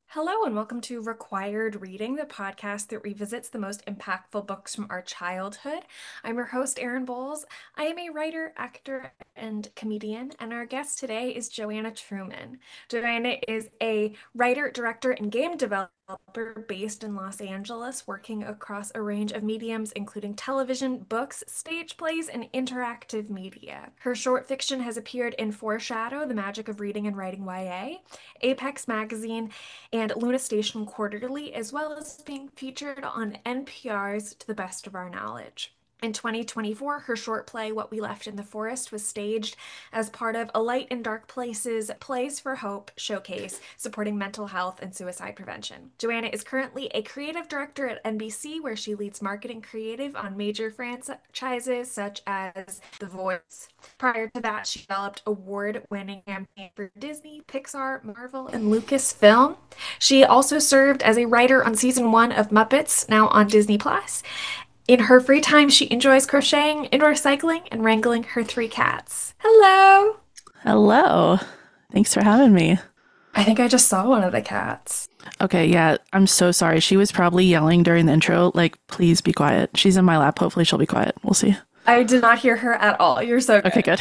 Hello, and welcome to Required Reading, the podcast that revisits the most impactful books from our childhood. I'm your host, Erin Bowles. I am a writer, actor, and comedian, and our guest today is Joanna Truman. Joanna is a writer, director, and game developer based in Los Angeles, working across a range of mediums, including television, books, stage plays, and interactive media. Her short fiction has appeared in Foreshadow, The Magic of Reading and Writing YA, Apex Magazine, and Luna Station Quarterly, as well as being featured on NPR's To the Best of Our Knowledge. In 2024, her short play, What We Left in the Forest, was staged as part of A Light in Dark Places Plays for Hope showcase supporting mental health and suicide prevention. Joanna is currently a creative director at NBC, where she leads marketing creative on major franchises such as The Voice. Prior to that, she developed award-winning campaigns for Disney, Pixar, Marvel, and Lucasfilm. She also served as a writer on season one of Muppets, now on Disney Plus. In her free time, she enjoys crocheting, indoor cycling, and wrangling her three cats. Hello! Hello. Thanks for having me. I think I just saw one of the cats. Okay, yeah, I'm so sorry. She was probably yelling during the intro, like, please be quiet. She's in my lap. Hopefully she'll be quiet. We'll see. I did not hear her at all. You're so Okay, good. good.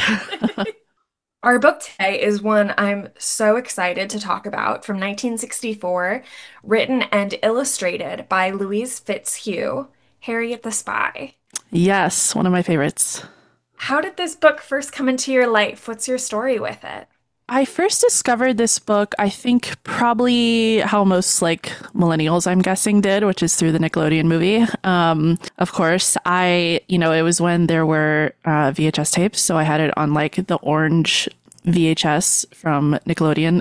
Our book today is one I'm so excited to talk about from 1964, written and illustrated by Louise Fitzhugh, Harriet the Spy. Yes, one of my favorites. How did this book first come into your life? What's your story with it? I first discovered this book, I think probably how most like millennials, I'm guessing, did, which is through the Nickelodeon movie. Of course, it was when there were VHS tapes, so I had it on like the orange VHS from Nickelodeon.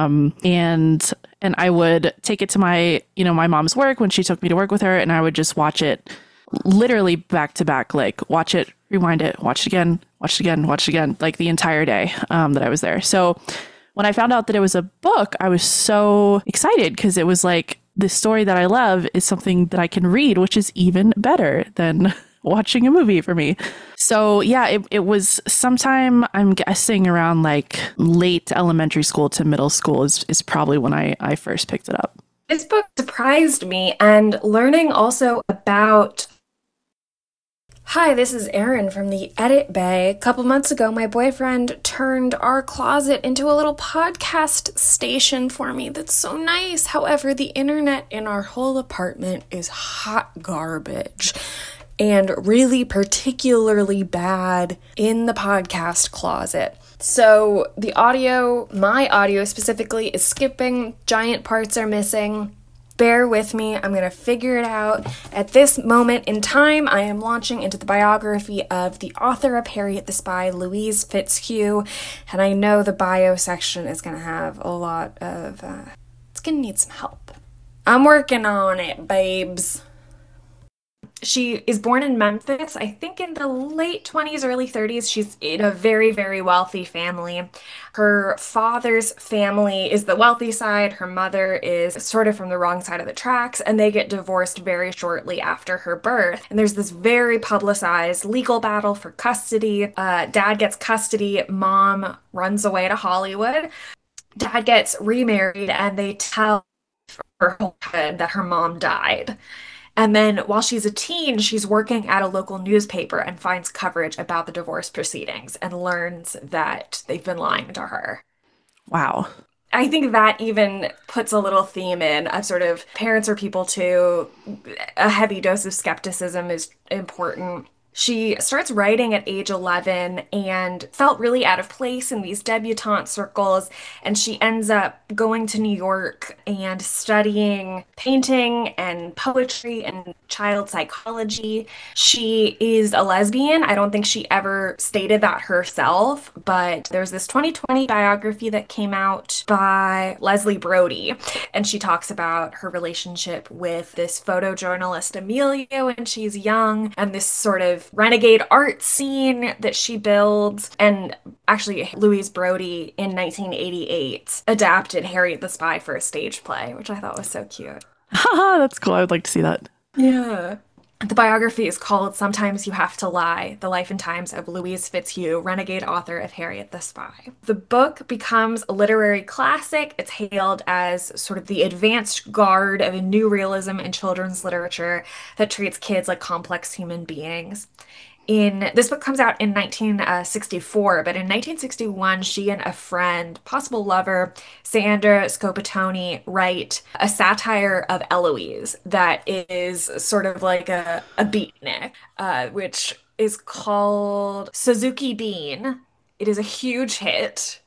And I would take it to my mom's work when she took me to work with her, and I would just watch it literally back to back, like watch it, rewind it, watch it again, watch it again, watch it again, like the entire day that I was there. So when I found out that it was a book, I was so excited because it was like the story that I love is something that I can read, which is even better than watching a movie for me. So yeah, it was sometime, I'm guessing around like late elementary school to middle school is probably when I first picked it up. This book surprised me, and learning also about. Hi, this is Erin from the Edit Bay. A couple months ago, my boyfriend turned our closet into a little podcast station for me. That's so nice. However, the internet in our whole apartment is hot garbage and really particularly bad in the podcast closet. So my audio specifically, is skipping, giant parts are missing. Bear with me, I'm going to figure it out. At this moment in time, I am launching into the biography of the author of Harriet the Spy, Louise Fitzhugh, and I know the bio section is going to have a lot of, it's going to need some help. I'm working on it, babes. She is born in Memphis, I think in the late 20s, early 30s. She's in a very, very wealthy family. Her father's family is the wealthy side. Her mother is sort of from the wrong side of the tracks, and they get divorced very shortly after her birth. And there's this very publicized legal battle for custody. Dad gets custody. Mom runs away to Hollywood. Dad gets remarried, and they tell her whole head that her mom died. And then while she's a teen, she's working at a local newspaper and finds coverage about the divorce proceedings and learns that they've been lying to her. Wow. I think that even puts a little theme in of sort of parents are people too. A heavy dose of skepticism is important. She starts writing at age 11 and felt really out of place in these debutante circles. And she ends up going to New York and studying painting and poetry and child psychology. She is a lesbian. I don't think she ever stated that herself, but there's this 2020 biography that came out by Leslie Brody, and she talks about her relationship with this photojournalist Amelia when she's young, and this sort of renegade art scene that she builds. And actually, Louise Brody in 1988 adapted Harriet the Spy for a stage play, which I thought was so cute. Haha, that's cool. I would like to see that. Yeah. The biography is called Sometimes You Have to Lie: The Life and Times of Louise Fitzhugh, Renegade Author of Harriet the Spy. The book becomes a literary classic. It's hailed as sort of the advanced guard of a new realism in children's literature that treats kids like complex human beings. In this book comes out in 1964, but in 1961, she and a friend, possible lover, Sandra Scopatoni, write a satire of Eloise that is sort of like a beatnik, which is called Suzuki Bean. It is a huge hit.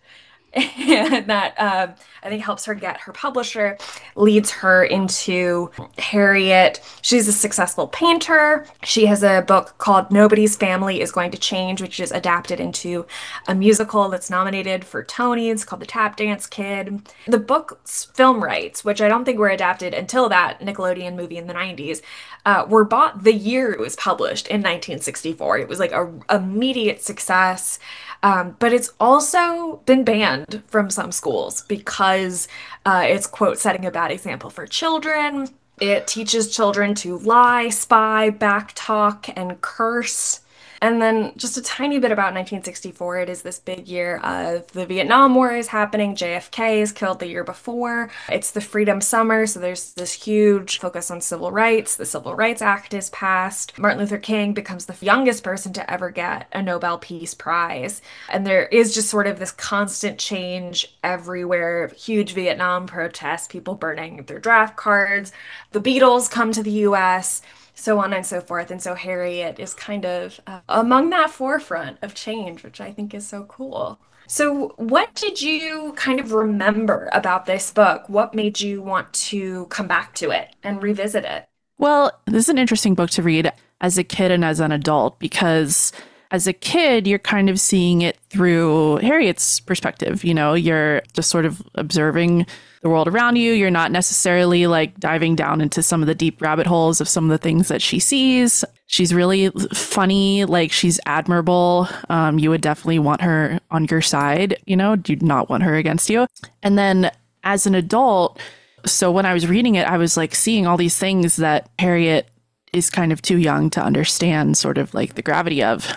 And that I think helps her get her publisher, leads her into Harriet. She's a successful painter. She has a book called Nobody's Family is Going to Change, which is adapted into a musical that's nominated for Tonys called The Tap Dance Kid. The book's film rights, which I don't think were adapted until that Nickelodeon movie in the 90s, were bought the year it was published in 1964. It was like a immediate success. But it's also been banned from some schools because it's, quote, setting a bad example for children. It teaches children to lie, spy, backtalk, and curse. And then just a tiny bit about 1964. It is this big year of the Vietnam War is happening. JFK is killed the year before. It's the Freedom Summer, so there's this huge focus on civil rights. The Civil Rights Act is passed. Martin Luther King becomes the youngest person to ever get a Nobel Peace Prize. And there is just sort of this constant change everywhere. Huge Vietnam protests, people burning their draft cards. The Beatles come to the US, so on and so forth. And so Harriet is kind of among that forefront of change, which I think is so cool. So, what did you kind of remember about this book? What made you want to come back to it and revisit it? Well, this is an interesting book to read as a kid and as an adult because as a kid, you're kind of seeing it through Harriet's perspective. You know, you're just sort of observing the world around you. You're not necessarily like diving down into some of the deep rabbit holes of some of the things that she sees. She's really funny, like she's admirable. You would definitely want her on your side, you know, do not want her against you. And then as an adult, so when I was reading it, I was like seeing all these things that Harriet is kind of too young to understand, sort of like the gravity of.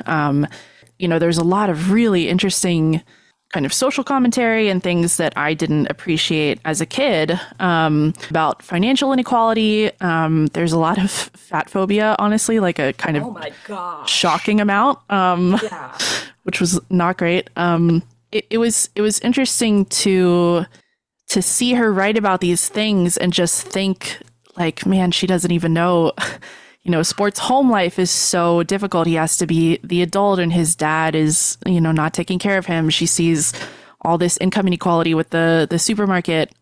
You know, there's a lot of really interesting kind of social commentary and things that I didn't appreciate as a kid about financial inequality. There's a lot of fat phobia, honestly, like a kind of Oh my gosh. shocking amount, Yeah. which was not great. It was interesting to see her write about these things and just think like, man, she doesn't even know. You know, Sport's home life is so difficult. He has to be the adult and his dad is, you know, not taking care of him. She sees all this income inequality with the supermarket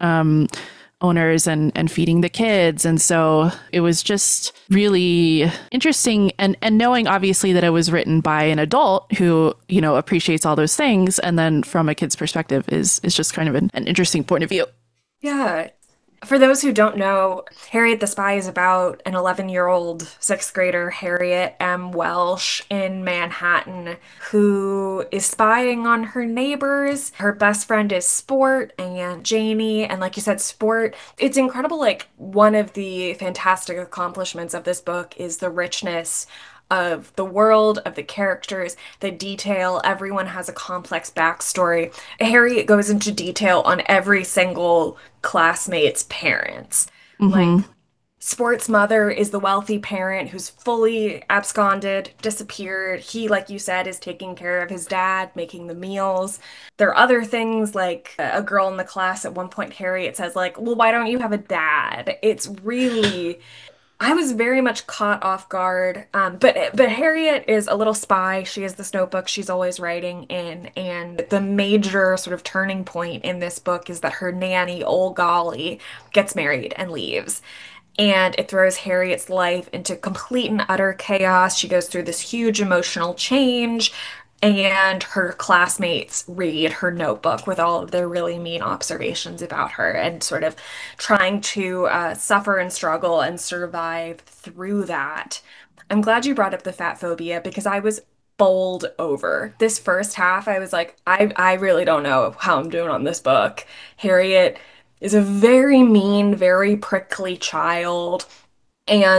owners and feeding the kids. And so it was just really interesting and knowing obviously that it was written by an adult who, you know, appreciates all those things. And then from a kid's perspective is just kind of an interesting point of view. Yeah. For those who don't know, Harriet the Spy is about an 11-year-old sixth grader, Harriet M. Welsh, in Manhattan, who is spying on her neighbors. Her best friend is Sport and Janie. And like you said, Sport, it's incredible. Like, one of the fantastic accomplishments of this book is the richness of the world, of the characters, the detail. Everyone has a complex backstory. Harriet goes into detail on every single classmate's parents. Like, Hmm. Sport's mother is the wealthy parent who's fully absconded, disappeared. He, like you said, is taking care of his dad, making the meals. There are other things like a girl in the class at one point, Harriet says, like, well, why don't you have a dad? It's really I was very much caught off guard. But Harriet is a little spy. She has this notebook she's always writing in, and the major sort of turning point in this book is that her nanny, Old Golly, gets married and leaves. And it throws Harriet's life into complete and utter chaos. She goes through this huge emotional change, and her classmates read her notebook with all of their really mean observations about her and sort of trying to suffer and struggle and survive through that. I'm glad you brought up the fat phobia because I was bowled over. This first half, I was like, I really don't know how I'm doing on this book. Harriet is a very mean, very prickly child. And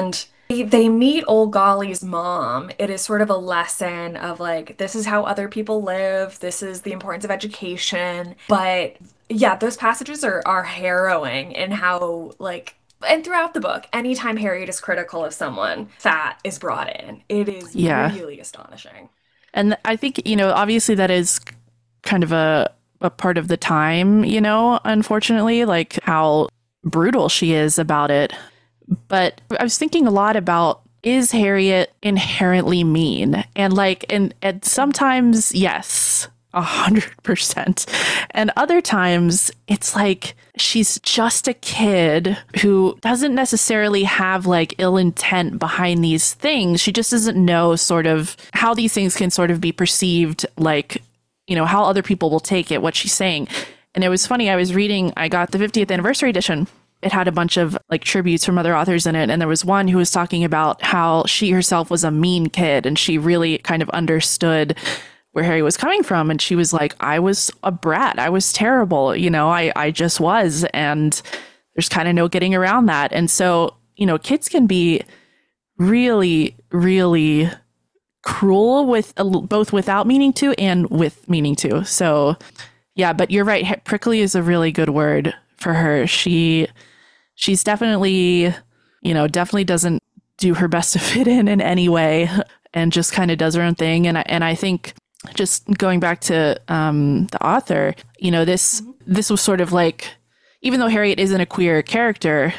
They meet Old Golly's mom. It is sort of a lesson of like, this is how other people live, this is the importance of education. But yeah, those passages are harrowing in how like and throughout the book, anytime Harriet is critical of someone, that is brought in. It is Yeah. really astonishing. And I think, obviously that is kind of a part of the time, unfortunately, like how brutal she is about it. But I was thinking a lot about, is Harriet inherently mean? And like, and sometimes, yes, 100%. And other times it's like she's just a kid who doesn't necessarily have like ill intent behind these things. She just doesn't know sort of how these things can sort of be perceived, like, how other people will take it, what she's saying. And it was funny, I got the 50th anniversary edition. It had a bunch of like tributes from other authors in it. And there was one who was talking about how she herself was a mean kid and she really kind of understood where Harry was coming from. And she was like, I was a brat. I was terrible. I just was. And there's kind of no getting around that. And so, kids can be really, really cruel with both without meaning to and with meaning to. So yeah, but you're right. Prickly is a really good word for her. She's definitely, definitely doesn't do her best to fit in any way and just kind of does her own thing. And I think just going back to the author, this was sort of like, even though Harriet isn't a queer character,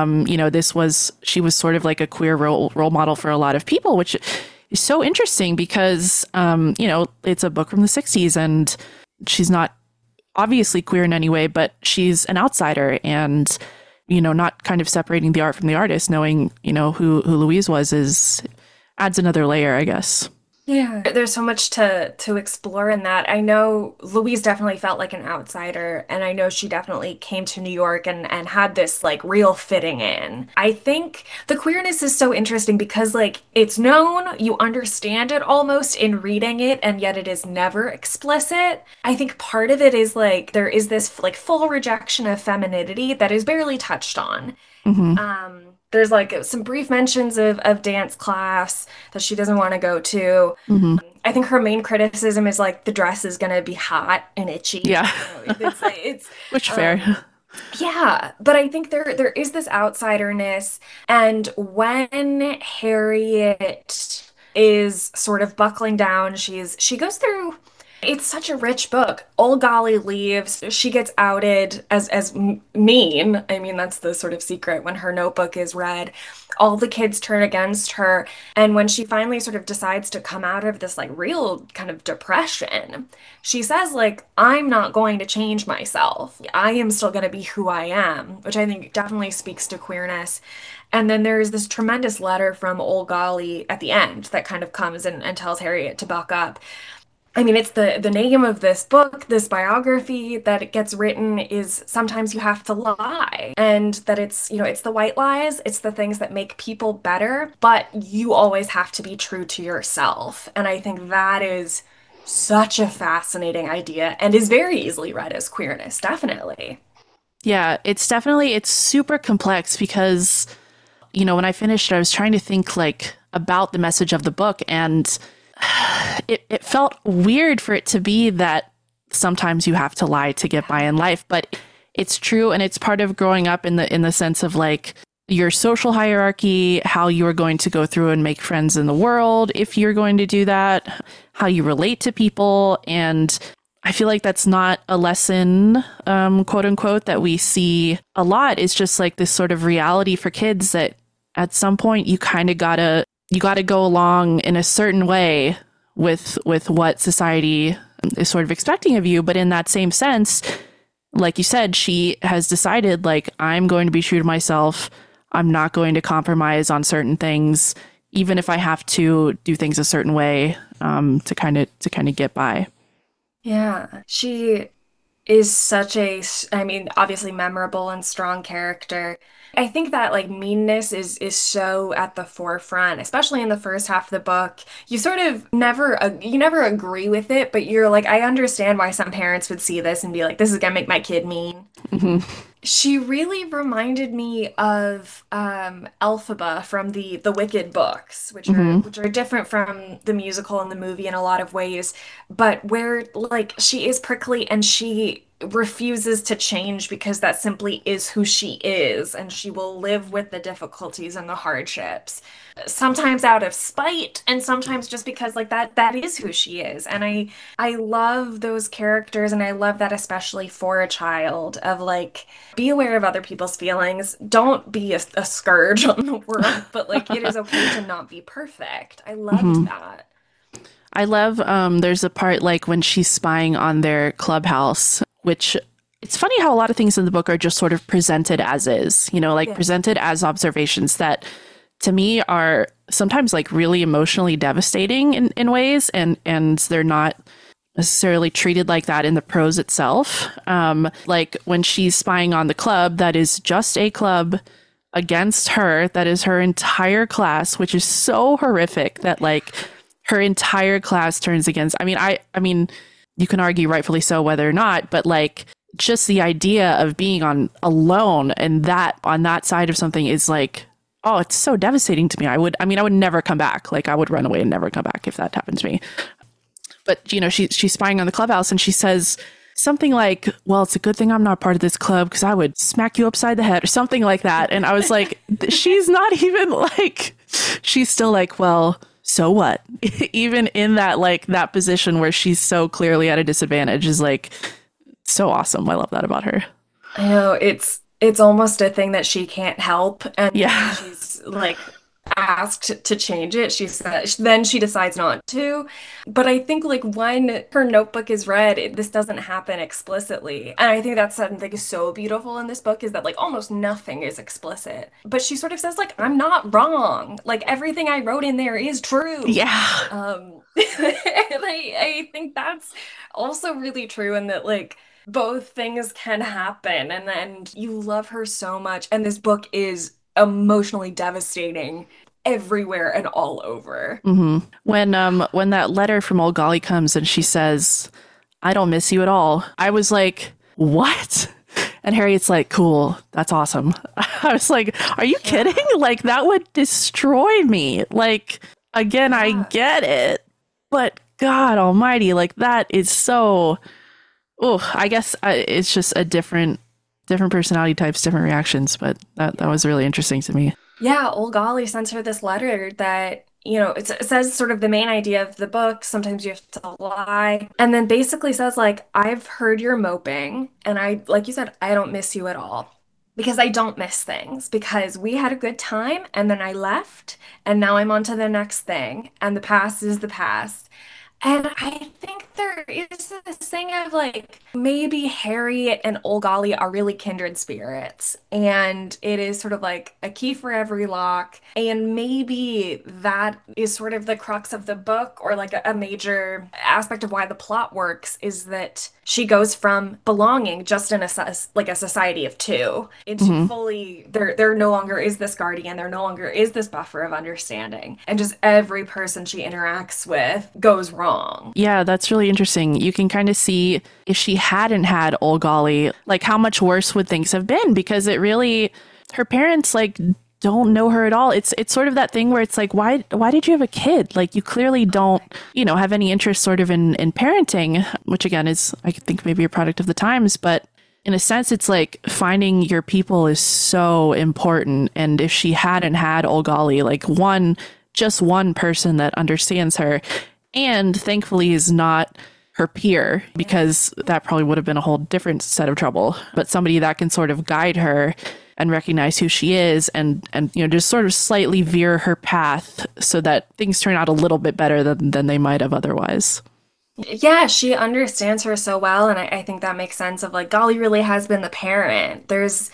she was sort of like a queer role model for a lot of people, which is so interesting because, it's a book from the 60s and she's not obviously queer in any way, but she's an outsider and, not kind of separating the art from the artist, knowing, who Louise adds another layer, I guess. Yeah, there's so much to explore in that. I know Louise definitely felt like an outsider, and I know she definitely came to New York and had this like real fitting in. I think the queerness is so interesting because like it's known, you understand it almost in reading it, and yet it is never explicit. I think part of it is like there is this like full rejection of femininity that is barely touched on. Mm-hmm. There's like some brief mentions of dance class that she doesn't want to go to. Mm-hmm. I think her main criticism is like the dress is gonna be hot and itchy. Yeah. It's Which fair. yeah, but I think there is this outsiderness, and when Harriet is sort of buckling down, she goes through. It's such a rich book. Old Golly leaves. She gets outed as mean. I mean, that's the sort of secret when her notebook is read. All the kids turn against her. And when she finally sort of decides to come out of this like real kind of depression, she says like, I'm not going to change myself. I am still going to be who I am, which I think definitely speaks to queerness. And then there's this tremendous letter from Old Golly at the end that kind of comes and tells Harriet to buck up. I mean, it's the name of this book, this biography that it gets written is sometimes you have to lie. And that it's, it's the white lies, it's the things that make people better, but you always have to be true to yourself. And I think that is such a fascinating idea and is very easily read as queerness, definitely. Yeah, it's super complex because, when I finished, I was trying to think like about the message of the book and it felt weird for it to be that sometimes you have to lie to get by in life, but it's true. And it's part of growing up in the sense of like your social hierarchy, how you are going to go through and make friends in the world. If you're going to do that, how you relate to people. And I feel like that's not a lesson, quote unquote, that we see a lot. It's just like this sort of reality for kids that at some point you kind of gotta go along in a certain way with what society is sort of expecting of you. But in that same sense, like you said, she has decided like, I'm going to be true to myself. I'm not going to compromise on certain things, even if I have to do things a certain way, to kind of get by. Yeah, she is such I mean, obviously memorable and strong character. I think that like meanness is so at the forefront, especially in the first half of the book. You sort of never agree with it, but you're like, I understand why some parents would see this and be like, this is gonna make my kid mean. Hmm. She really reminded me of Elphaba from the Wicked books, Hmm. which are different from the musical and the movie in a lot of ways, but where like she is prickly and she refuses to change because that simply is who she is, and she will live with the difficulties and the hardships. Sometimes out of spite, and sometimes just because like that is who she is. And I love those characters, and I love that especially for a child of like be aware of other people's feelings. Don't be a scourge on the world, but like it is okay to not be perfect. I loved Hmm. that. I love there's a part like when she's spying on their clubhouse, which it's funny how a lot of things in the book are just sort of presented as is, like Yes. presented as observations that to me are sometimes like really emotionally devastating in ways, and they're not necessarily treated like that in the prose itself. Like when she's spying on the club, that is just a club against her, that is her entire class, which is so horrific that like her entire class turns against. I mean, you can argue rightfully so whether or not, but like just the idea of being on alone and that on that side of something is like, oh, it's so devastating to me. I would never come back. Like I would run away and never come back if that happened to me. But she's spying on the clubhouse and she says something like, well, it's a good thing I'm not part of this club because I would smack you upside the head or something like that. And I was like, she's not even like, she's still like, well, so what? Even in that, like that position where she's so clearly at a disadvantage is like so awesome. I love that about her. I know it's almost a thing that she can't help, and then when Yeah. she's like asked to change it, she says then she decides not to. But I think like when her notebook is read, this doesn't happen explicitly. And I think that's something so beautiful in this book is that like almost nothing is explicit. But she sort of says like I'm not wrong. Like everything I wrote in there is true. Yeah. And I think that's also really true in that like both things can happen, and then you love her so much, and this book is emotionally devastating everywhere and all over. When that letter from old Golly comes and she says, I don't miss you at all, I was like, what? And Harriet's like, cool, that's awesome. I was like, are you kidding? Yeah. Like, that would destroy me. Like, again, I Yeah. get it, but God almighty, like, that is so. Oh, I guess it's just a different personality types, different reactions, but that Yeah. was really interesting to me. Yeah, old Golly sends her this letter that, it says sort of the main idea of the book. Sometimes you have to lie. And then basically says, like, I've heard you're moping, and like you said, I don't miss you at all. Because I don't miss things, because we had a good time, and then I left, and now I'm on to the next thing, and the past is the past. And I think there is this thing of like maybe Harriet and Olgali are really kindred spirits, and it is sort of like a key for every lock. And maybe that is sort of the crux of the book, or like a major aspect of why the plot works is that she goes from belonging just in like a society of two into Hmm. fully there no longer is this guardian, there no longer is this buffer of understanding, and just every person she interacts with goes wrong. Yeah, that's really interesting. You can kind of see if she hadn't had old Golly, like how much worse would things have been because it really her parents like don't know her at all. It's sort of that thing where it's like why did you have a kid? Like you clearly don't, have any interest sort of in parenting, which again is I think maybe a product of the times, but in a sense it's like finding your people is so important and if she hadn't had old Golly, like just one person that understands her and thankfully is not her peer because that probably would have been a whole different set of trouble, but somebody that can sort of guide her and recognize who she is and just sort of slightly veer her path so that things turn out a little bit better than they might have otherwise. Yeah, she understands her so well, and I think that makes sense of like Golly really has been the parent.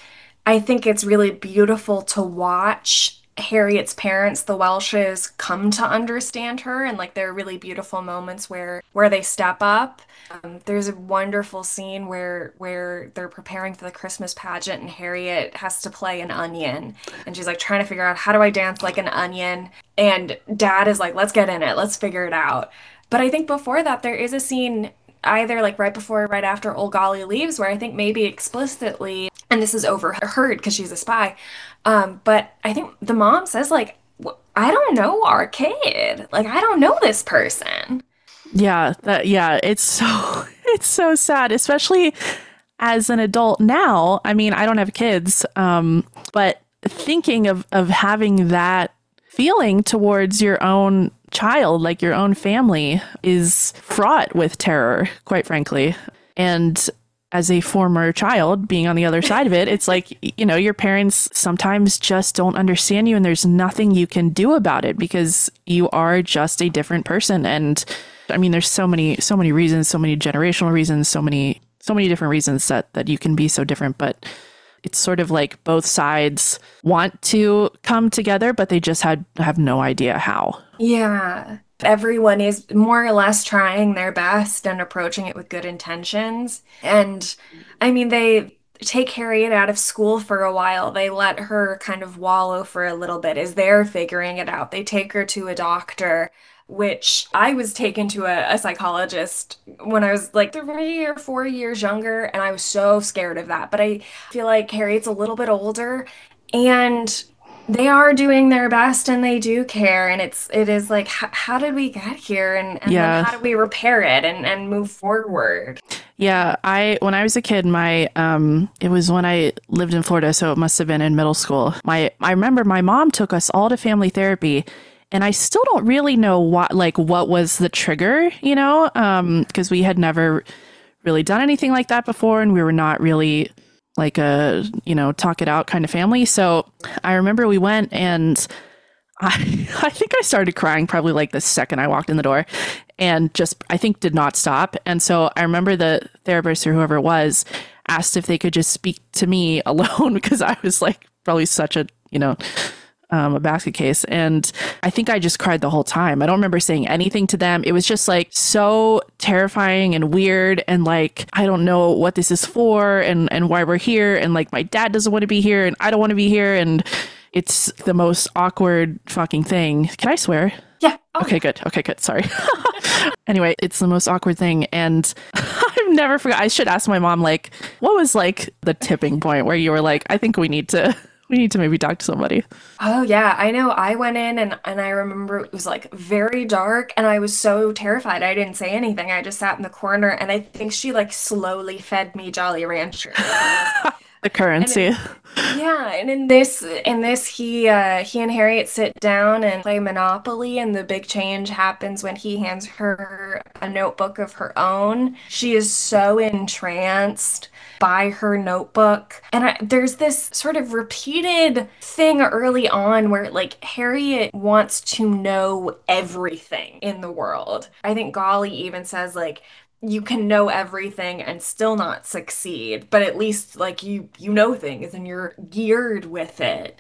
I think it's really beautiful to watch Harriet's parents, the Welshes, come to understand her, and like there are really beautiful moments where they step up. There's a wonderful scene where they're preparing for the Christmas pageant, and Harriet has to play an onion, and she's like trying to figure out how do I dance like an onion, and Dad is like, let's get in it, let's figure it out. But I think before that, there is a scene either like right before or right after Old Golly leaves where I think maybe explicitly and this is overheard because she's a spy. But I think the mom says, like, I don't know our kid. Like, I don't know this person. Yeah, it's so it's so sad, especially as an adult now. I mean, I don't have kids, but thinking of having that feeling towards your own child, like your own family, is fraught with terror, quite frankly. And as a former child being on the other side of it, it's like, your parents sometimes just don't understand you and there's nothing you can do about it because you are just a different person. And I mean, there's so many reasons, so many generational reasons, so many different reasons that you can be so different. But it's sort of like both sides want to come together, but they just have no idea how. Yeah. Everyone is more or less trying their best and approaching it with good intentions. And I mean, they take Harriet out of school for a while. They let her kind of wallow for a little bit as they're figuring it out. They take her to a doctor, which I was taken to a psychologist when I was like 3 or 4 years younger, and I was so scared of that. But I feel like Harriet's a little bit older, and they are doing their best and they do care. And it is like, how did we get here? And then Yeah. how do we repair it and move forward? Yeah, I when I was a kid, my it was when I lived in Florida, so it must have been in middle school. I remember my mom took us all to family therapy, and I still don't really know what was the trigger, because we had never really done anything like that before, and we were not really like a, talk it out kind of family. So I remember we went, and I think I started crying probably like the second I walked in the door, and just, I think, did not stop. And so I remember the therapist or whoever it was asked if they could just speak to me alone because I was like probably such a basket case. And I think I just cried the whole time. I don't remember saying anything to them. It was just like so terrifying and weird. And like, I don't know what this is for and why we're here. And like, my dad doesn't want to be here and I don't want to be here. And it's the most awkward fucking thing. Can I swear? Yeah. Oh, Okay, good. Okay, good. Sorry. Anyway, it's the most awkward thing. And I've never forgot. I should ask my mom, like, what was like the tipping point where you were like, I think we need to maybe talk to somebody. oh yeah. I know. I went in and I remember it was like very dark and I was so terrified. I didn't say anything. I just sat in the corner and I think she like slowly fed me Jolly Ranchers. The And currency. yeah, and in this he and Harriet sit down and play Monopoly, and the big change happens when he hands her a notebook of her own. She is so entranced by her notebook. And there's this sort of repeated thing early on where like Harriet wants to know everything in the world. I think Golly even says like you can know everything and still not succeed, but at least like you know things and you're geared with it.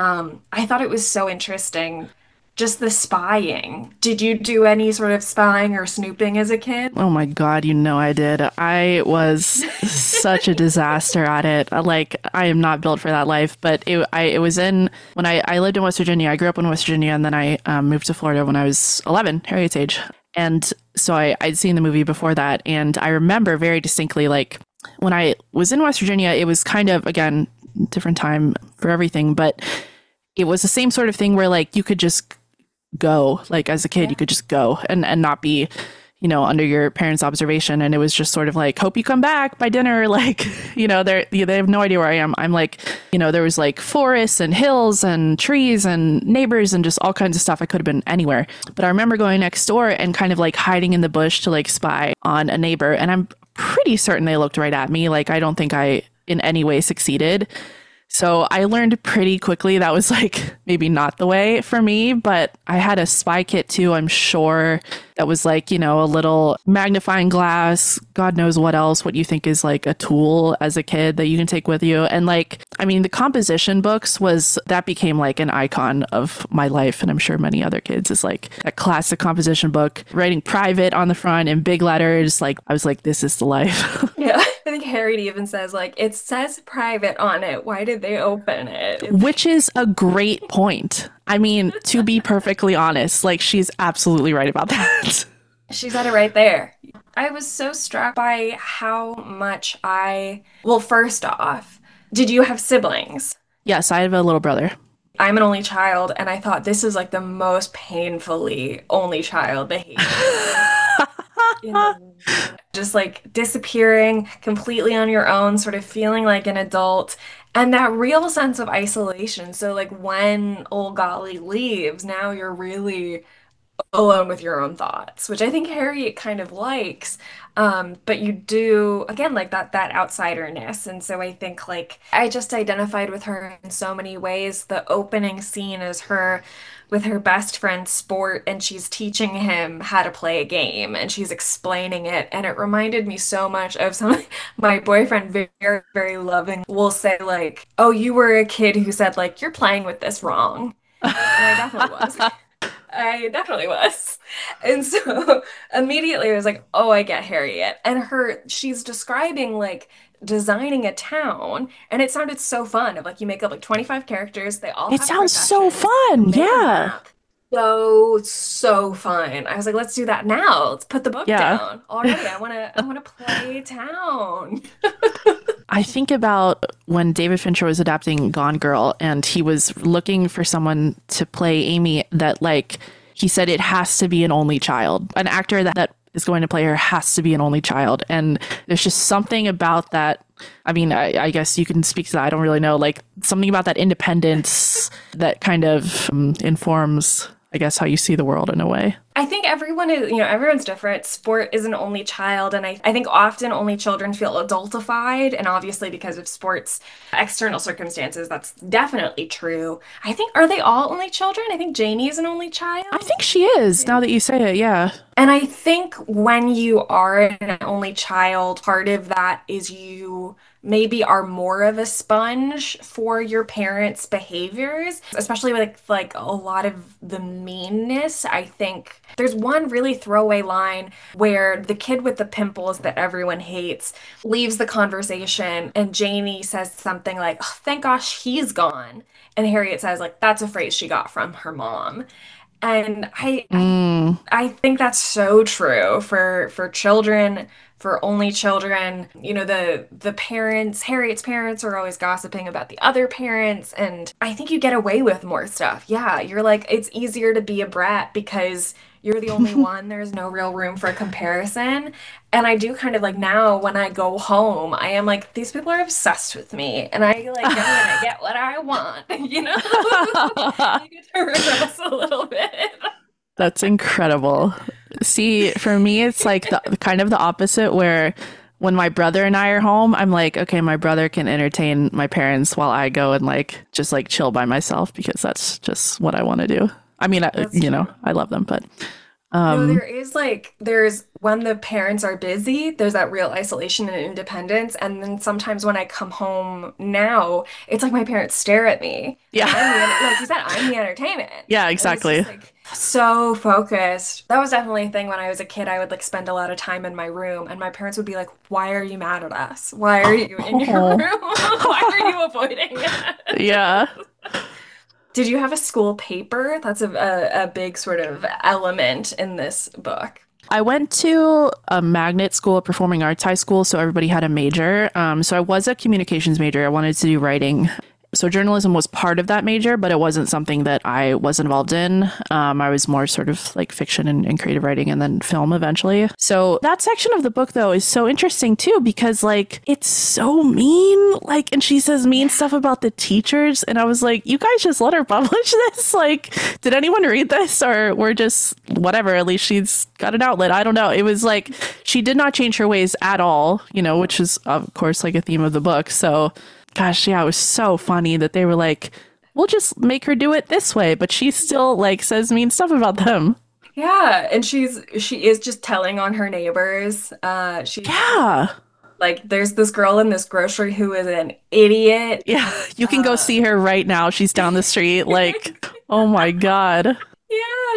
I thought it was so interesting, just the spying. Did you do any sort of spying or snooping as a kid? Oh my God, I did. I was such a disaster at it. Like, I am not built for that life, but it was when I lived in West Virginia. I grew up in West Virginia, and then I moved to Florida when I was 11, Harriet's age. And so I'd seen the movie before that. And I remember very distinctly, like, when I was in West Virginia, it was kind of, again, different time for everything, but it was the same sort of thing where, like, you could just go, like, as a kid, you Yeah. could just go and not be, under your parents' observation. And it was just sort of like, hope you come back by dinner. Like, they have no idea where I am. I'm like, there was like forests and hills and trees and neighbors and just all kinds of stuff. I could have been anywhere. But I remember going next door and kind of like hiding in the bush to like spy on a neighbor. And I'm pretty certain they looked right at me. Like, I don't think I in any way succeeded. So I learned pretty quickly that was like maybe not the way for me, but I had a spy kit too, I'm sure, that was like, a little magnifying glass, God knows what else, what you think is like a tool as a kid that you can take with you. And like, I mean, the composition books that became like an icon of my life. And I'm sure many other kids is like that classic composition book, writing private on the front in big letters. Like, I was like, this is the life. Yeah. I think Harriet even says like it says private on it. Why did they open it? Which is a great point. I mean, to be perfectly honest, like, she's absolutely right about that. She said it right there. I was so struck by how much well, first off, Did you have siblings? Yes, I have a little brother. I'm an only child, and I thought this is like the most painfully only child behavior in the world. Just like disappearing completely on your own, sort of feeling like an adult, and that real sense of isolation. So, like, when old Golly leaves, now you're really alone with your own thoughts, which I think Harriet kind of likes. But you do again like that outsiderness. And so I think like I just identified with her in so many ways. The opening scene is her with her best friend Sport, and she's teaching him how to play a game and she's explaining it. And it reminded me so much of something my boyfriend very, very loving will say, like, oh, you were a kid who said, like, you're playing with this wrong. And I definitely was. I definitely was. And so immediately I was like, oh, I get Harriet. And she's describing like designing a town. And it sounded so fun of like you make up like 25 characters, they all It have sounds so professions, fun. make a Yeah. map. So, so fun. I was like, let's do that now. Let's put the book Yeah. down. Already, I wanna play town. I think about when David Fincher was adapting Gone Girl and he was looking for someone to play Amy that like he said it has to be an only child. An actor that is going to play her has to be an only child. And there's just something about that. I mean, I guess you can speak to that. I don't really know. Like something about that independence that kind of informs, I guess, how you see the world in a way. I think everyone is, everyone's different. Sport is an only child, and I think often only children feel adultified, and obviously because of sports external circumstances, that's definitely true. I think, are they all only children? I think Janie is an only I child. think she is, now that you say it. Yeah. And I think when you are an only child, part of that is you maybe are more of a sponge for your parents' behaviors, especially with like a lot of the meanness. I think there's one really throwaway line where the kid with the pimples that everyone hates leaves the conversation and Janie says something like, oh, thank gosh he's gone. And Harriet says, like, that's a phrase she got from her mom. And Mm. I think that's so true for children, for only children. The parents, Harriet's parents are always gossiping about the other parents, and I think you get away with more stuff. Yeah, you're like it's easier to be a brat because you're the only one. There's no real room for comparison. And I do kind of like now when I go home, I am like, these people are obsessed with me, and I like I'm gonna get what I want, you know? I get to regress a little bit. That's incredible. See, for me, it's like the kind of the opposite where when my brother and I are home, I'm like, okay, my brother can entertain my parents while I go and like just like chill by myself because that's just what I want to do. I mean, That's true. I love them, but No, um, there's when the parents are busy, there's that real isolation and independence. And then sometimes when I come home now, it's like my parents stare at me and like you yeah. said, I'm the entertainment. Yeah, And it's just exactly. like so focused. That was definitely a thing when I was a kid. I would like spend a lot of time in my room and my parents would be like, why are you mad at us? Why are you in your room? Oh, Why are you avoiding us? yeah. Did you have a school paper? That's a big sort of element in this book. I went to a magnet school, a performing arts high school, so everybody had a major. So I was a communications major. I wanted to do writing. So journalism was part of that major, but it wasn't something that I was involved in. I was more sort of like fiction and creative writing and then film eventually. So that section of the book though is so interesting too because like it's so mean. Like, and she says mean stuff about the teachers. And I was like, you guys just let her publish this? Like, did anyone read this or we're just whatever? At least she's got an outlet. I don't know. It was like she did not change her ways at all, which is of course like a theme of the book. So gosh, yeah, it was so funny that they were like, we'll just make her do it this way, but she still like says mean stuff about them. Yeah, and she is just telling on her neighbors. She's Yeah. like, there's this girl in this grocery who is an idiot. Yeah. You can go Uh, see her right now. She's down the street. Like, oh my God. yeah,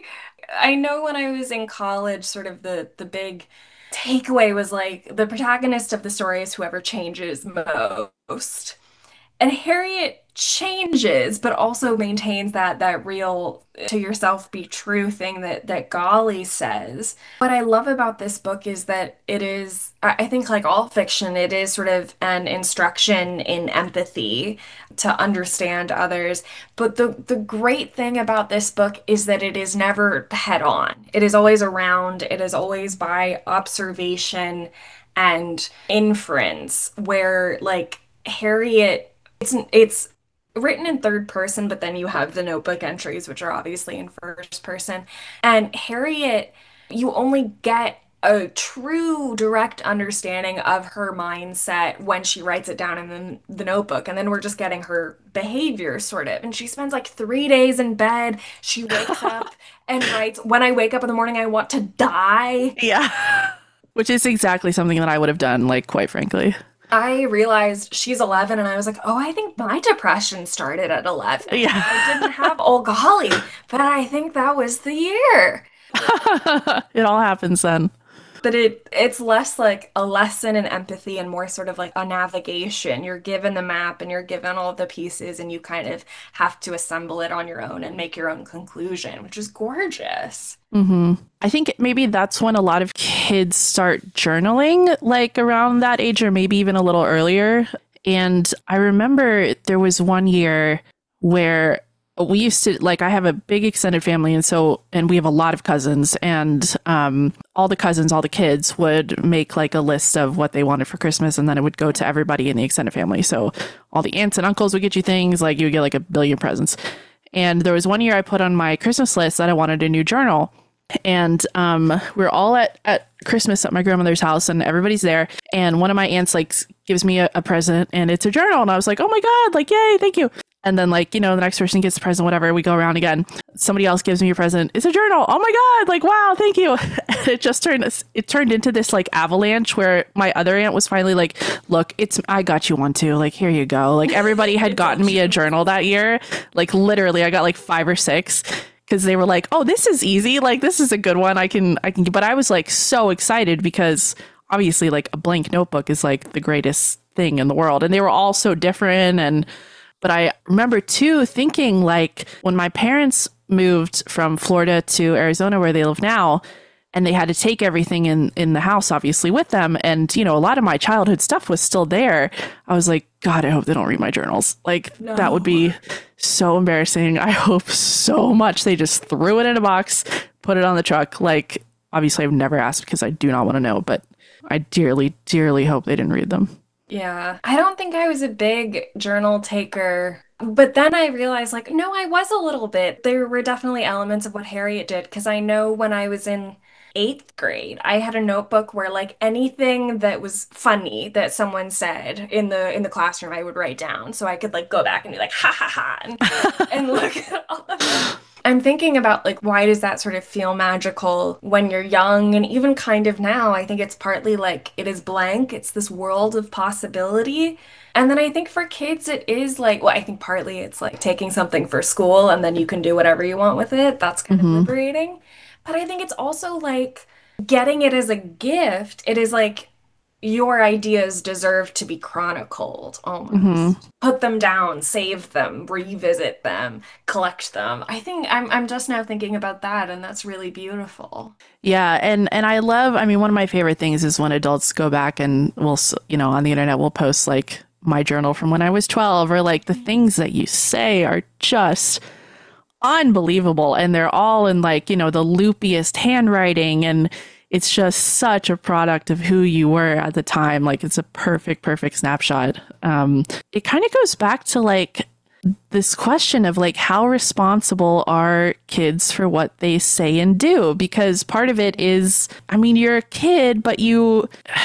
I know when I was in college, sort of the big takeaway was like the protagonist of the story is whoever changes most. And Harriet changes, but also maintains that real to yourself be true thing that Golly says. What I love about this book is that it is, I think like all fiction, it is sort of an instruction in empathy to understand others. But the great thing about this book is that it is never head on. It is always around, it is always by observation and inference, where like Harriet, it's written in third person, but then you have the notebook entries, which are obviously in first person. And Harriet, you only get a true direct understanding of her mindset when she writes it down in the notebook. And then we're just getting her behavior sort of. And she spends like 3 days in bed. She wakes up and writes, "When I wake up in the morning, I want to die." Yeah. Which is exactly something that I would have done, like, quite frankly. I realized she's 11 and I was like, oh, I think my depression started at 11. Yeah. I didn't have oh golly, but I think that was the year. It all happens then. But it's less like a lesson in empathy and more sort of like a navigation. You're given the map and you're given all of the pieces and you kind of have to assemble it on your own and make your own conclusion, which is gorgeous. I think maybe that's when a lot of kids start journaling, like around that age or maybe even a little earlier. And I remember there was one year where we used to, like, I have a big extended family, and we have a lot of cousins, and all the cousins, all the kids would make like a list of what they wanted for Christmas, and then it would go to everybody in the extended family. So all the aunts and uncles would get you things, like you would get like a billion presents. And there was one year I put on my Christmas list that I wanted a new journal. And we're all at Christmas at my grandmother's house and everybody's there. And one of my aunts like gives me a present and it's a journal. And I was like, oh my God, like, yay, thank you. And then like, the next person gets the present, whatever, we go around again. Somebody else gives me a present. It's a journal. Oh my God, like, wow, thank you. It turned into this like avalanche where my other aunt was finally like, look, I got you one too. Like, here you go. Like everybody had gotten me a journal that year. Like literally I got like 5 or 6. Because they were like, oh, this is easy. Like, this is a good one. I can. But I was like so excited because obviously like a blank notebook is like the greatest thing in the world. And they were all so different. But I remember too thinking like when my parents moved from Florida to Arizona where they live now, and they had to take everything in the house, obviously, with them. And, a lot of my childhood stuff was still there. I was like, God, I hope they don't read my journals. Like, no. That would be so embarrassing. I hope so much they just threw it in a box, put it on the truck. Like, obviously, I've never asked because I do not want to know. But I dearly, dearly hope they didn't read them. Yeah. I don't think I was a big journal taker. But then I realized, like, no, I was a little bit. There were definitely elements of what Harriet did because I know when I was in 8th grade, I had a notebook where like anything that was funny that someone said in the classroom, I would write down so I could like go back and be like, ha ha ha, and look at all of it. I'm thinking about like, why does that sort of feel magical when you're young and even kind of now? I think it's partly like it is blank. It's this world of possibility. And then I think for kids, it is like, well, I think partly it's like taking something for school and then you can do whatever you want with it. That's kind of liberating. But I think it's also like getting it as a gift. It is like your ideas deserve to be chronicled almost. Put them down, save them, revisit them, collect them. I think I'm just now thinking about that, and that's really beautiful. Yeah, and I love, one of my favorite things is when adults go back and we'll, on the internet, we'll post like my journal from when I was 12, or like the things that you say are just unbelievable, and they're all in like the loopiest handwriting, and it's just such a product of who you were at the time. Like it's a perfect snapshot. It kind of goes back to like this question of like how responsible are kids for what they say and do, because part of it is, you're a kid, but you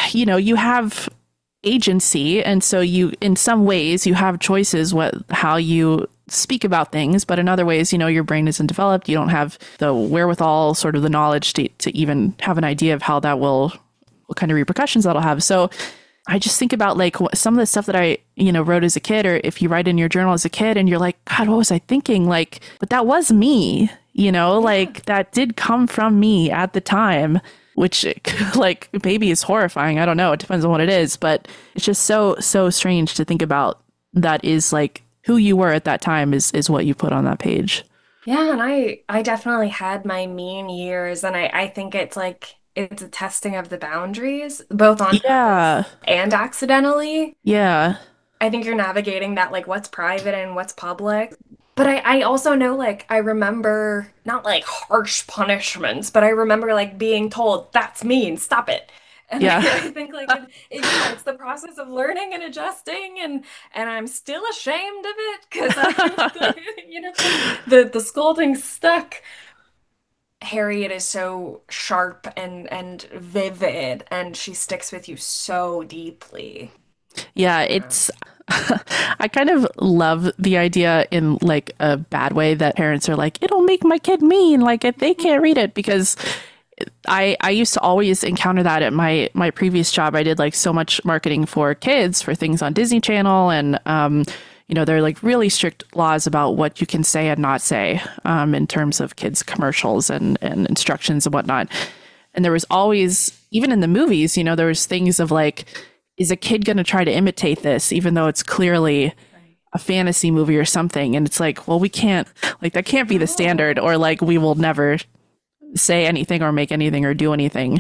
have agency, and so you, in some ways, you have choices how you speak about things, but in other ways, your brain isn't developed. You don't have the wherewithal, sort of the knowledge to even have an idea of how that what kind of repercussions that'll have. So I just think about like some of the stuff that I, wrote as a kid, or if you write in your journal as a kid and you're like, God, what was I thinking? Like, but that was me, like that did come from me at the time, which like maybe is horrifying. I don't know. It depends on what it is, but it's just so strange to think about. That is like who you were at that time is what you put on that page. Yeah, and I definitely had my mean years, and I think it's like it's a testing of the boundaries, both on Yeah. purpose and accidentally. Yeah. I think you're navigating that like what's private and what's public. But I also know like I remember not like harsh punishments, but I remember like being told that's mean, stop it. And Yeah. I think like yeah, it's the process of learning and adjusting and I'm still ashamed of it because I you know the scolding stuck. Harriet is so sharp and vivid and she sticks with you so deeply. Yeah, Yeah. it's I kind of love the idea in like a bad way that parents are like, it'll make my kid mean, like if they can't read it, because I used to always encounter that at my previous job. I did like so much marketing for kids for things on Disney Channel, and there are like really strict laws about what you can say and not say in terms of kids commercials and instructions and whatnot. And there was always, even in the movies, there was things of like, is a kid going to try to imitate this, even though it's clearly Right. a fantasy movie or something? And it's like, well, we can't, like, that can't be the standard, No. or like, we will never say anything or make anything or do anything.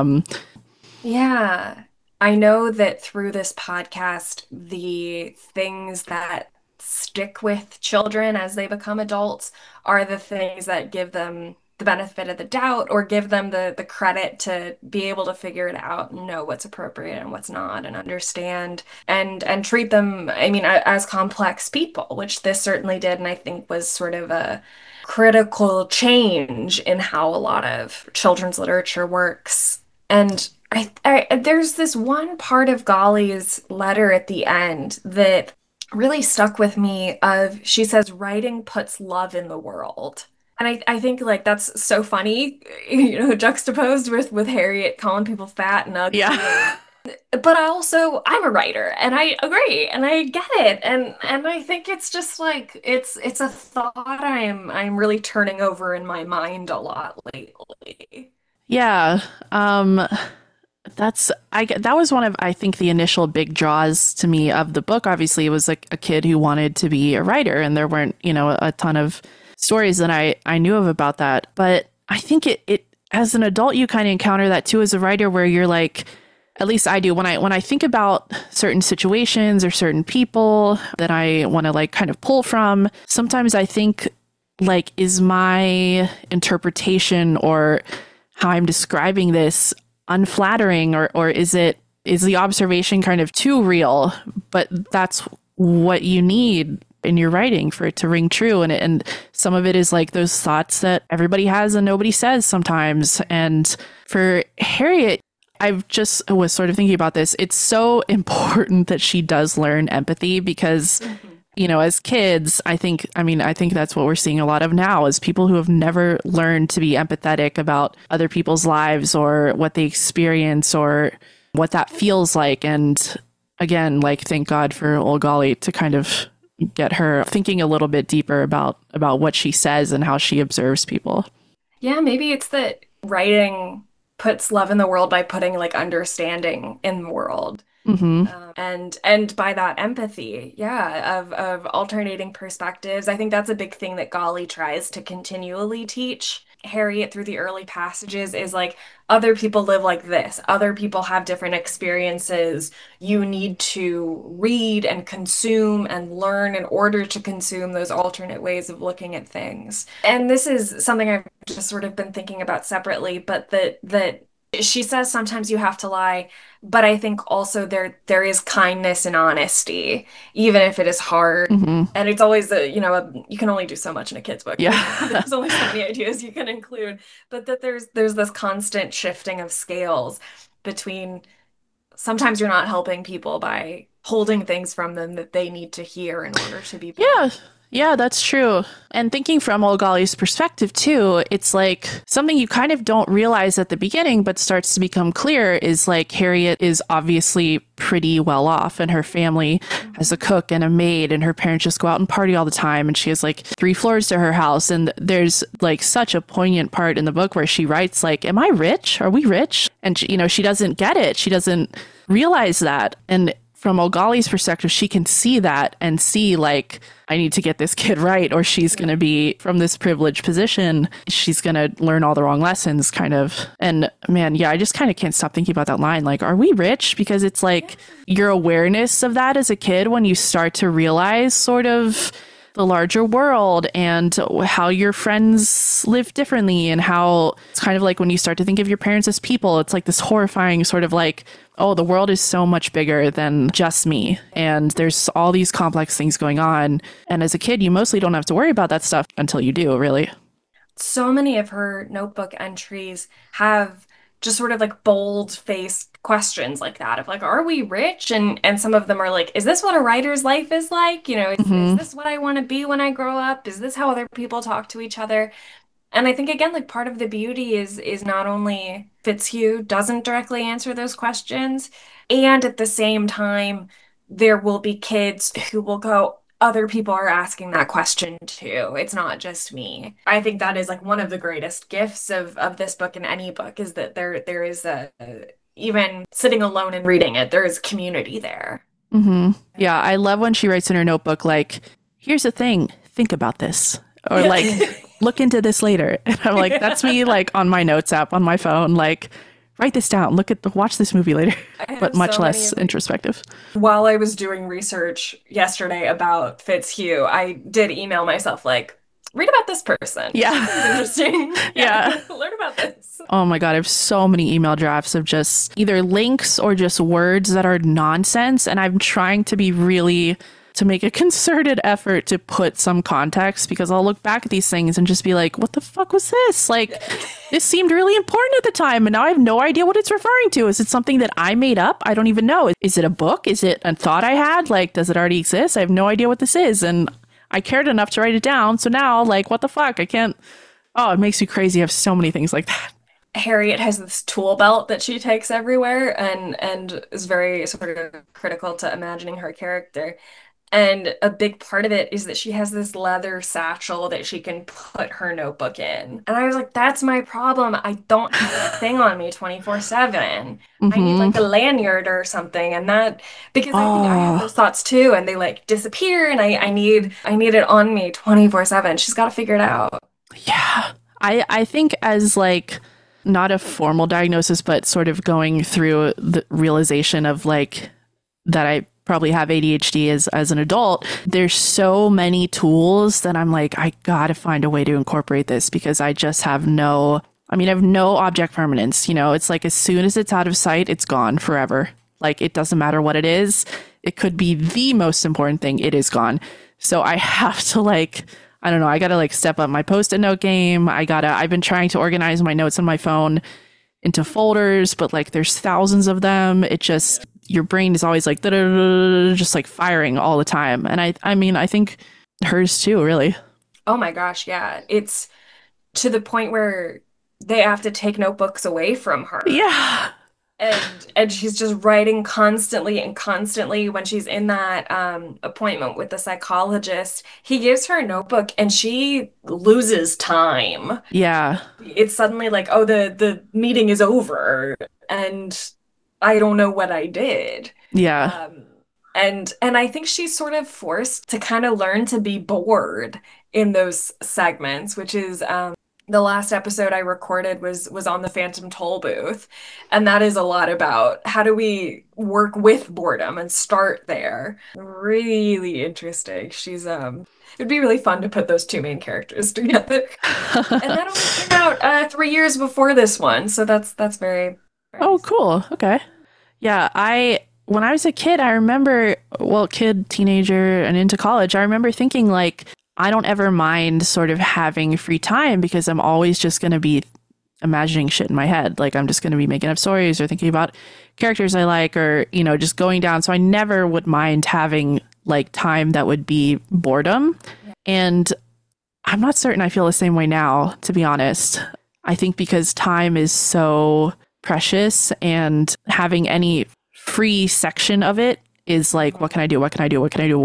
Yeah. I know that through this podcast, the things that stick with children as they become adults are the things that give them the benefit of the doubt or give them the credit to be able to figure it out and know what's appropriate and what's not and understand and treat them, I mean, as complex people, which this certainly did, and I think was sort of a critical change in how a lot of children's literature works. And there's this one part of Golly's letter at the end that really stuck with me of she says writing puts love in the world. And I think like that's so funny, juxtaposed with Harriet calling people fat and ugly and Yeah. but I'm a writer and I agree and I get it and I think it's just like it's a thought I'm really turning over in my mind a lot lately. Yeah. That was one of, I think, the initial big draws to me of the book. Obviously, it was like a kid who wanted to be a writer, and there weren't, a ton of stories that I knew of about that. But I think it as an adult, you kind of encounter that too as a writer, where you're like, at least I do, when I think about certain situations or certain people that I want to like kind of pull from, sometimes I think like, is my interpretation or how I'm describing this unflattering, or is the observation kind of too real? But that's what you need in your writing for it to ring true. And some of it is like those thoughts that everybody has and nobody says sometimes. And for Harriet, I've just was sort of thinking about this. It's so important that she does learn empathy because, Mhm. as kids, I think that's what we're seeing a lot of now is people who have never learned to be empathetic about other people's lives or what they experience or what that feels like. And again, like, thank God for old Golly to kind of get her thinking a little bit deeper about what she says and how she observes people. Yeah, maybe it's that writing puts love in the world by putting like understanding in the world. Hmm. And by that empathy, yeah, of alternating perspectives. I think that's a big thing that Golly tries to continually teach Harriet through the early passages is like other people live like this. Other people have different experiences. You need to read and consume and learn in order to consume those alternate ways of looking at things. And this is something I've just sort of been thinking about separately, but that she says sometimes you have to lie, but I think also there is kindness and honesty, even if it is hard. Hmm. And it's always you can only do so much in a kid's book. Yeah. There's only so many ideas you can include, but that there's this constant shifting of scales between sometimes you're not helping people by holding things from them that they need to hear in order to be Yeah. better. Yeah, that's true. And thinking from old Golly's perspective too, it's like something you kind of don't realize at the beginning, but starts to become clear is like Harriet is obviously pretty well off and her family has a cook and a maid and her parents just go out and party all the time. And she has like 3 floors to her house. And there's like such a poignant part in the book where she writes like, am I rich? Are we rich? And she doesn't get it. She doesn't realize that. And from Ogali's perspective, she can see that and see like, I need to get this kid right, or she's going to be from this privileged position. She's going to learn all the wrong lessons, kind of. And man, yeah, I just kind of can't stop thinking about that line. Like, are we rich? Because it's like your awareness of that as a kid when you start to realize sort of the larger world and how your friends live differently, and how it's kind of like when you start to think of your parents as people, it's like this horrifying sort of like, oh, the world is so much bigger than just me. And there's all these complex things going on. And as a kid, you mostly don't have to worry about that stuff until you do, really. So many of her notebook entries have just sort of like bold-faced questions like that of like, are we rich? And some of them are like, is this what a writer's life is like? You know, is this what I want to be when I grow up? Is this how other people talk to each other? And I think again, like part of the beauty is not only Fitzhugh doesn't directly answer those questions, and at the same time, there will be kids who will go, other people are asking that question too. It's not just me. I think that is like one of the greatest gifts of this book and any book is that there is a even sitting alone and reading it, there is community there. Yeah, I love when she writes in her notebook, like, here's the thing, think about this. Or like, look into this later. And I'm like, that's me like on my notes app on my phone, like, write this down, watch this movie later, but much less introspective. While I was doing research yesterday about Fitzhugh, I did email myself like, read about this person. Yeah. It's interesting. Yeah. Learn about this. Oh my God, I have so many email drafts of just either links or just words that are nonsense. And I'm trying to be really to make a concerted effort to put some context, because I'll look back at these things and just be like, what the fuck was this? Like, this seemed really important at the time, and now I have no idea what it's referring to. Is it something that I made up? I don't even know. Is it a book? Is it a thought I had? Like, does it already exist? I have no idea what this is. And I cared enough to write it down. So now, like, what the fuck? I can't. Oh, it makes me crazy. I have so many things like that. Harriet has this tool belt that she takes everywhere and is very sort of critical to imagining her character. And a big part of it is that she has this leather satchel that she can put her notebook in. And I was like, that's my problem. I don't have a thing on me 24/7. I need like a lanyard or something. And that, because I think I have those thoughts too, and they like disappear, and I need it on me 24/7. She's got to figure it out. Yeah. I think as like not a formal diagnosis, but sort of going through the realization of like that I probably have ADHD as an adult, there's so many tools that I'm like, I gotta find a way to incorporate this, because I just have I have no object permanence. You know, it's like as soon as it's out of sight, it's gone forever. Like, it doesn't matter what it is. It could be the most important thing. It is gone. So I have to like, I don't know, I gotta like step up my Post-it note game. I've been trying to organize my notes on my phone into folders, but like there's thousands of them. It just, your brain is always like just like firing all the time. And I mean, I think hers too, really. Oh my gosh, yeah. It's to the point where they have to take notebooks away from her. Yeah. And she's just writing constantly and constantly. When she's in that appointment with the psychologist, he gives her a notebook and she loses time. Yeah. It's suddenly like, oh, the meeting is over and I don't know what I did. Yeah. And I think she's sort of forced to kind of learn to be bored in those segments, which is the last episode I recorded was on the Phantom Toll booth. And that is a lot about how do we work with boredom and start there. Really interesting. She's it'd be really fun to put those two main characters together. And that only came out 3 years before this one, so that's very, very Oh, cool. Okay. Yeah, when I was a kid, I remember, teenager and into college, I remember thinking like, I don't ever mind sort of having free time because I'm always just going to be imagining shit in my head. Like, I'm just going to be making up stories or thinking about characters I like, or, you know, just going down. So I never would mind having like time that would be boredom. Yeah. And I'm not certain I feel the same way now, to be honest. I think because time is so precious, and having any free section of it is like, what can I do? What can I do? What can I do?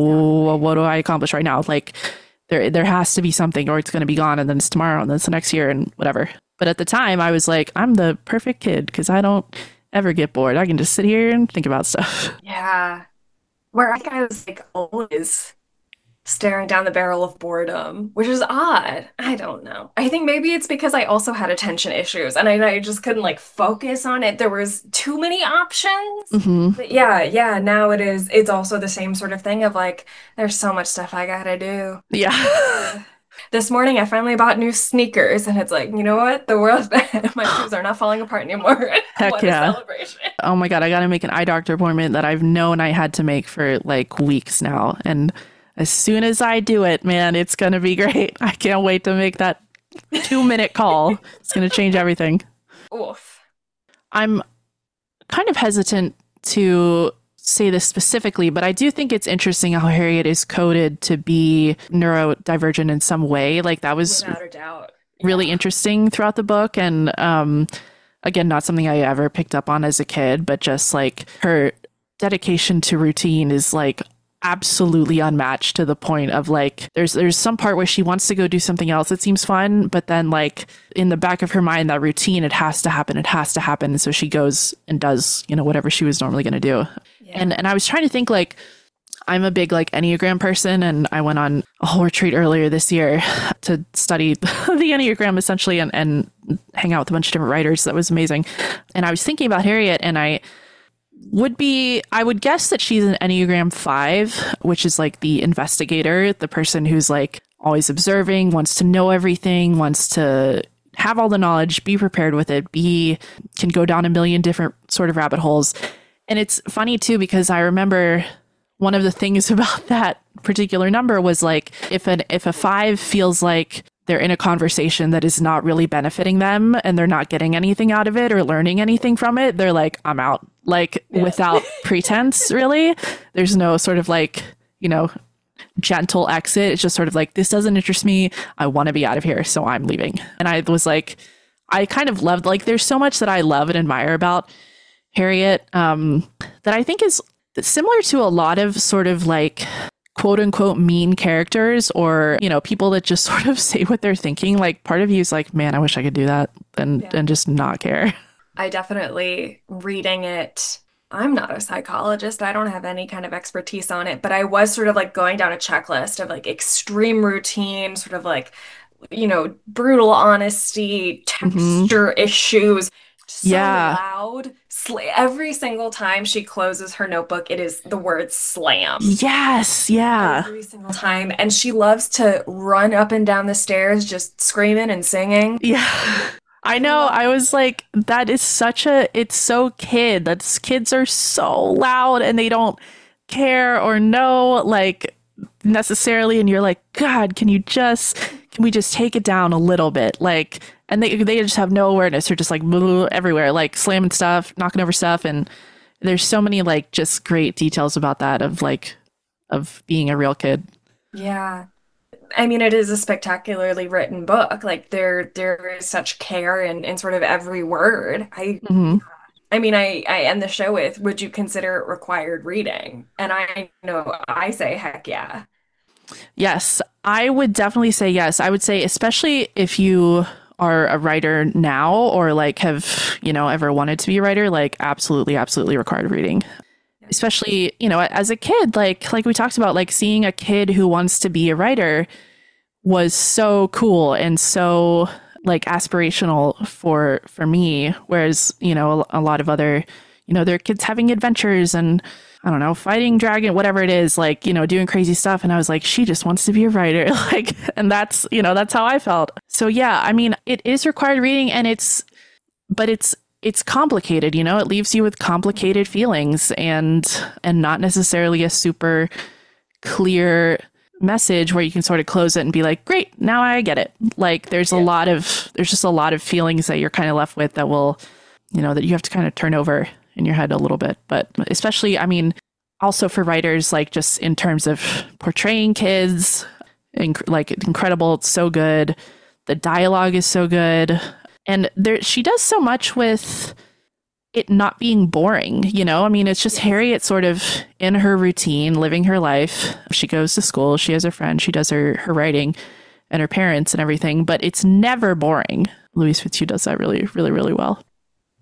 What do I accomplish right now? Like, there has to be something, or it's going to be gone, and then it's tomorrow, and then it's the next year, and whatever. But at the time, I was like, I'm the perfect kid because I don't ever get bored. I can just sit here and think about stuff. Yeah. Where I was like always staring down the barrel of boredom, which is odd. I don't know. I think maybe it's because I also had attention issues and I just couldn't like focus on it. There was too many options. Hmm. But yeah, now it's also the same sort of thing of like there's so much stuff I gotta do. Yeah. Uh, This morning I finally bought new sneakers and it's like, you know what? The world my shoes are not falling apart anymore. Heck What a yeah. celebration. Oh my God, I got to make an eye doctor appointment that I've known I had to make for like weeks now. And as soon as I do it, man, it's going to be great. I can't wait to make that 2 minute call. It's going to change everything. Oof. I'm kind of hesitant to say this specifically, but I do think it's interesting how Harriet is coded to be neurodivergent in some way. Like that was Without a doubt. really interesting throughout the book. And again, not something I ever picked up on as a kid, but just like her dedication to routine is like absolutely unmatched to the point of like there's some part where she wants to go do something else that seems fun, but then like in the back of her mind, that routine, it has to happen, and so she goes and does, you know, whatever she was normally going to do. Yeah. And I was trying to think, like, I'm a big like Enneagram person, and I went on a whole retreat earlier this year to study the Enneagram essentially and hang out with a bunch of different writers. That was amazing. And I was thinking about Harriet, and I would guess that she's an Enneagram 5, which is like the investigator, the person who's like always observing, wants to know everything, wants to have all the knowledge, be prepared with it, can go down a million different sort of rabbit holes. And it's funny too, because I remember one of the things about that particular number was like, if a 5 feels like they're in a conversation that is not really benefiting them and they're not getting anything out of it or learning anything from it, they're like, I'm out. Like without pretense, really. There's no sort of like, you know, gentle exit. It's just sort of like, this doesn't interest me. I want to be out of here, so I'm leaving. And I was like, I kind of loved, like, there's so much that I love and admire about Harriet that I think is similar to a lot of sort of like quote unquote mean characters, or, you know, people that just sort of say what they're thinking. Like part of you is like, man, I wish I could do that and just not care. I definitely reading it. I'm not a psychologist. I don't have any kind of expertise on it, but I was sort of like going down a checklist of like extreme routine, sort of like, you know, brutal honesty, Hmm. texture issues, so Yeah. loud. Every single time she closes her notebook, it is the word slam. Yes. Yeah. Every single time. And she loves to run up and down the stairs just screaming and singing. Yeah. I I know. love I was like, that is it's so kid. Kids are so loud and they don't care or know, like, necessarily. And you're like, God, can we just take it down a little bit? Like, and they just have no awareness. They're just like everywhere, like slamming stuff, knocking over stuff. And there's so many like just great details about that of being a real kid. Yeah. I mean, it is a spectacularly written book. Like there is such care in sort of every word. Hmm. I mean, I end the show with, would you consider it required reading? And I know I say heck yeah. Yes, I would definitely say yes. I would say, especially if you are a writer now or like have, you know, ever wanted to be a writer, like absolutely, absolutely required reading. Especially, you know, as a kid, like we talked about, like seeing a kid who wants to be a writer was so cool and so like aspirational for me. Whereas, you know, a lot of other, you know, there are kids having adventures and I don't know, fighting dragon, whatever it is, like, you know, doing crazy stuff. And I was like, she just wants to be a writer. Like, and that's, you know, that's how I felt. So yeah, I mean, it is required reading and but it's complicated, you know, it leaves you with complicated feelings and not necessarily a super clear message where you can sort of close it and be like, great, now I get it. Like there's just a lot of feelings that you're kind of left with that will, you know, that you have to kind of turn over in your head a little bit. But especially, I mean, also for writers, like just in terms of portraying kids, like incredible. It's so good. The dialogue is so good. And she does so much with it not being boring, you know? I mean, it's just Harriet sort of in her routine, living her life. She goes to school, she has her friend, she does her writing and her parents and everything, but it's never boring. Louise Fitzhugh does that really, really, really well.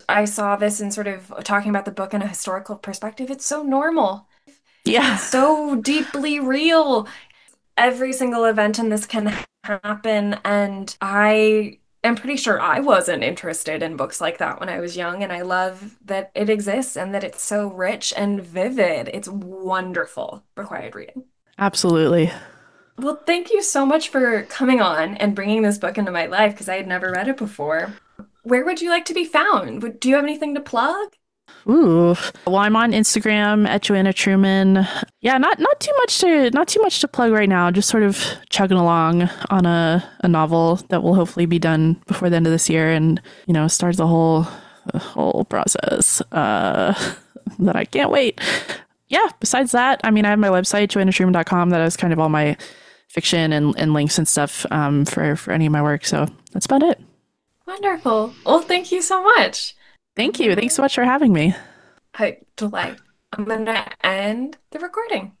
I saw this in sort of talking about the book in a historical perspective. It's so normal. Yeah. It's so deeply real. Every single event in this can happen, and I am pretty sure I wasn't interested in books like that when I was young, and I love that it exists and that it's so rich and vivid. It's wonderful required reading. Absolutely. Well, thank you so much for coming on and bringing this book into my life because I had never read it before. Where would you like to be found? Do you have anything to plug? Ooh. Well, I'm on Instagram at Joanna Truman. Yeah, not too much to plug right now. Just sort of chugging along on a novel that will hopefully be done before the end of this year, and start the whole process. That I can't wait. Yeah. Besides that, I mean, I have my website joannatruman.com that has kind of all my fiction and links and stuff for any of my work. So that's about it. Wonderful. Well, thank you so much. Thank you. Thanks so much for having me. I'm going to end the recording.